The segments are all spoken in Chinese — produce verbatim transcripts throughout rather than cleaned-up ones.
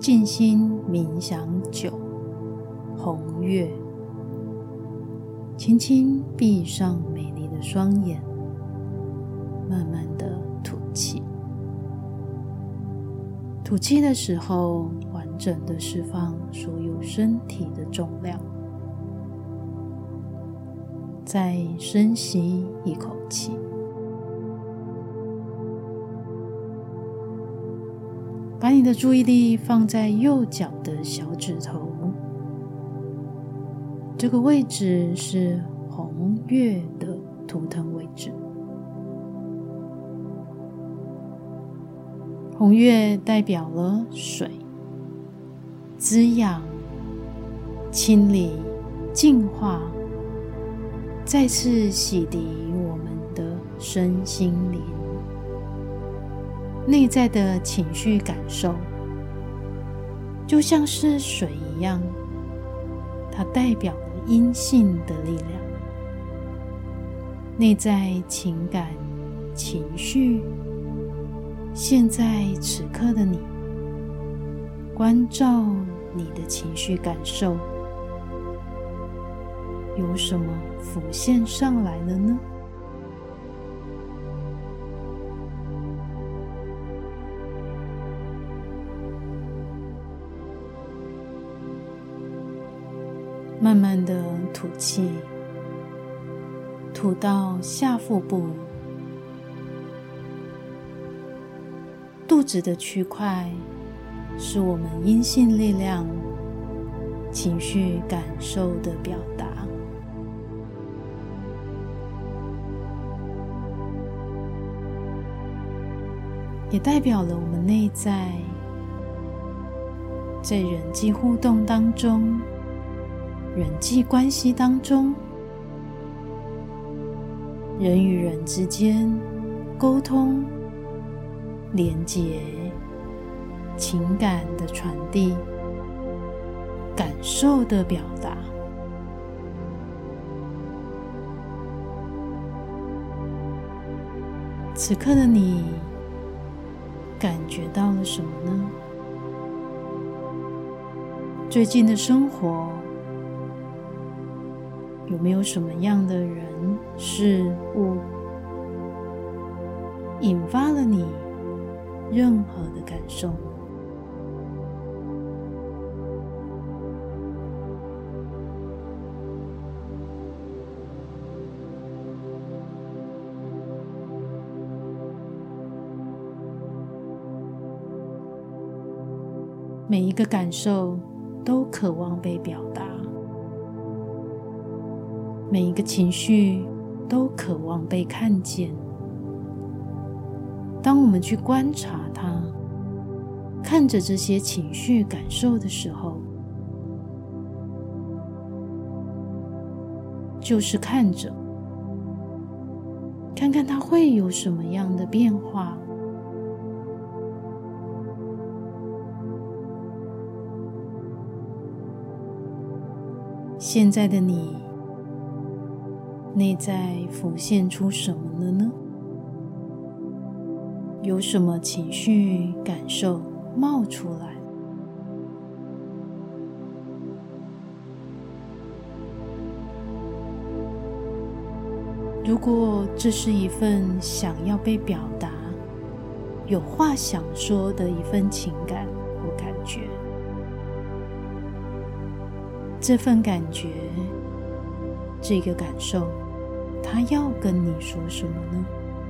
静心冥想九，红月。轻轻闭上美丽的双眼，慢慢的吐气。吐气的时候，完整的释放所有身体的重量。再深吸一口气，把你的注意力放在右脚的小指头，这个位置是红月的图腾位置。红月代表了水，滋养、清理、净化，再次洗涤我们的身心灵。内在的情绪感受就像是水一样，它代表了阴性的力量。内在情感、情绪，现在此刻的你，关照你的情绪感受，有什么浮现上来了呢？慢慢的吐气，吐到下腹部，肚子的区块是我们阴性力量、情绪感受的表达，也代表了我们内在在人际互动当中、人际关系当中，人与人之间沟通、连结、情感的传递、感受的表达。此刻的你感觉到了什么呢？最近的生活有没有什么样的人事物引发了你任何的感受呢？每一个感受都渴望被表达，每一个情绪都渴望被看见。当我们去观察它，看着这些情绪感受的时候，就是看着，看看它会有什么样的变化。现在的你，内在浮现出什么了呢？有什么情绪感受冒出来？如果这是一份想要被表达、有话想说的一份情感或感觉，这份感觉，这个感受，它要跟你说什么呢？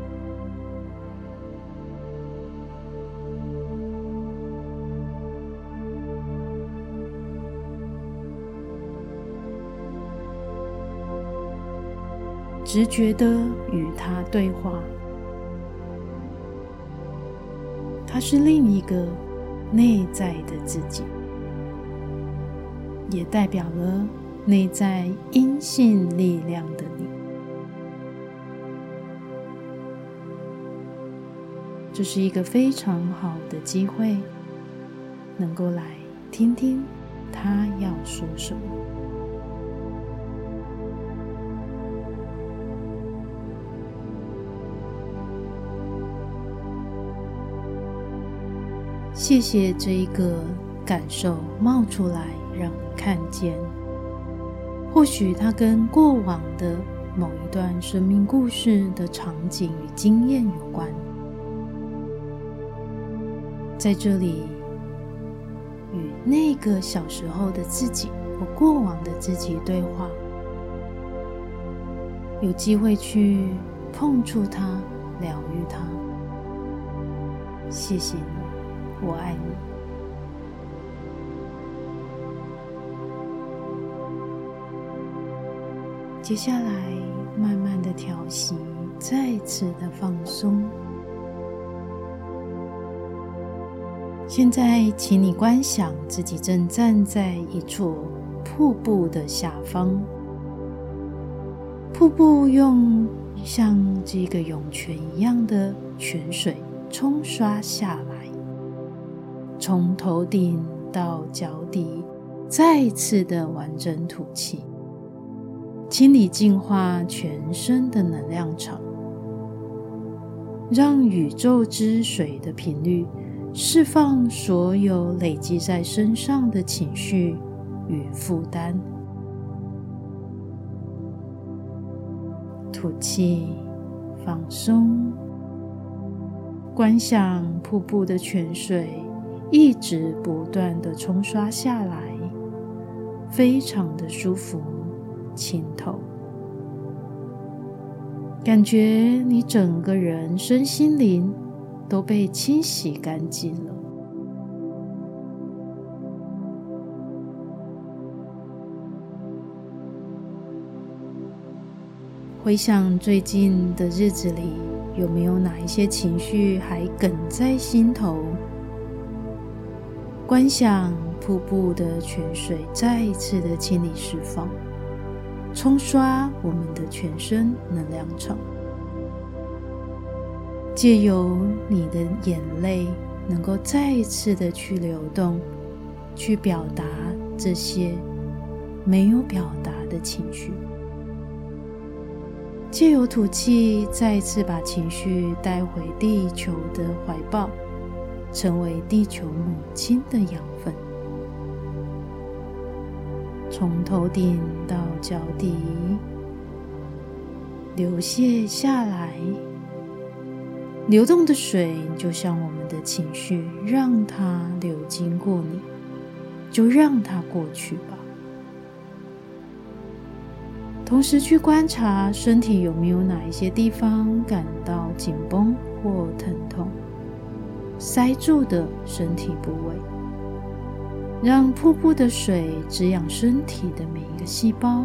直觉地与它对话，它是另一个内在的自己，也代表了内在阴性力量的你。这是一个非常好的机会，能够来听听他要说什么。谢谢这一个感受冒出来让你看见。或许它跟过往的某一段生命故事的场景与经验有关。在这里，与那个小时候的自己或过往的自己对话，有机会去碰触它，疗愈它。谢谢你，我爱你。接下来慢慢的调息，再次的放松。现在请你观想自己正站在一座瀑布的下方，瀑布用像这个涌泉一样的泉水冲刷下来，从头顶到脚底再次的完整吐气，清理净化全身的能量场，让宇宙之水的频率释放所有累积在身上的情绪与负担。吐气，放松，观想瀑布的泉水一直不断的冲刷下来，非常的舒服清透，感觉你整个人身心灵都被清洗干净了。回想最近的日子里，有没有哪一些情绪还梗在心头？观想瀑布的泉水再一次的清理释放，冲刷我们的全身能量场，借由你的眼泪能够再一次的去流动，去表达这些没有表达的情绪。借由吐气，再一次把情绪带回地球的怀抱，成为地球母亲的养分。从头顶到脚底流泻下来，流动的水就像我们的情绪，让它流经过你，就让它过去吧。同时去观察身体有没有哪一些地方感到紧绷或疼痛，塞住的身体部位，让瀑布的水滋养身体的每一个细胞。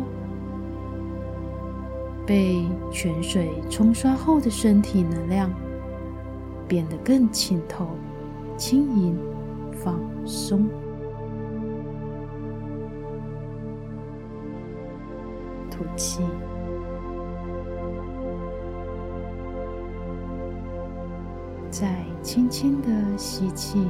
被泉水冲刷后的身体能量变得更清透、轻盈、放松。吐气，再轻轻的吸气。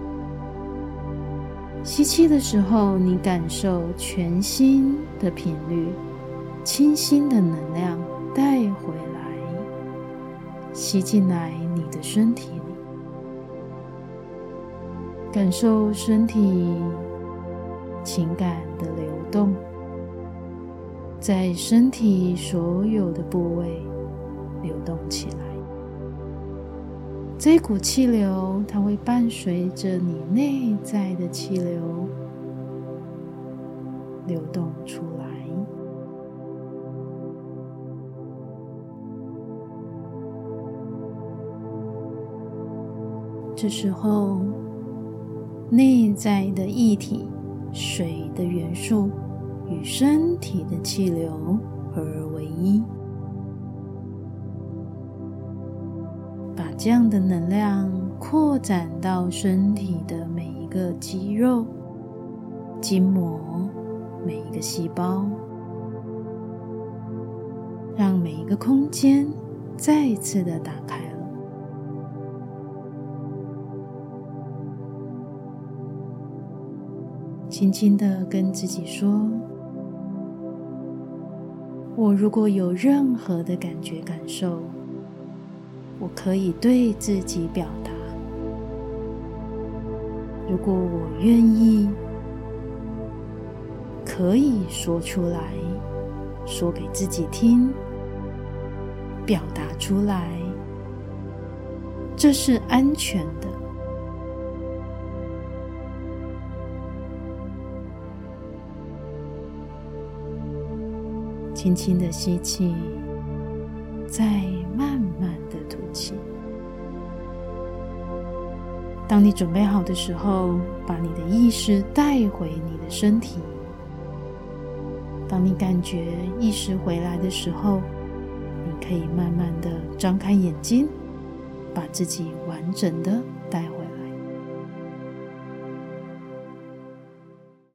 吸气的时候，你感受全新的频率、清新的能量带回来，吸进来你的身体里，感受身体情感的流动，在身体所有的部位流动起来。这股气流，它会伴随着你内在的气流流动出来。这时候，内在的液体、水的元素与身体的气流合而为一，把这样的能量扩展到身体的每一个肌肉、筋膜、每一个细胞，让每一个空间再一次的打开了。轻轻的跟自己说，我如果有任何的感觉感受，我可以对自己表达， 如果我愿意，可以说出来，说给自己听，表达出来，这是安全的。轻轻的吸气，再慢慢的吐气。当你准备好的时候，把你的意识带回你的身体。当你感觉意识回来的时候，你可以慢慢的张开眼睛，把自己完整的带回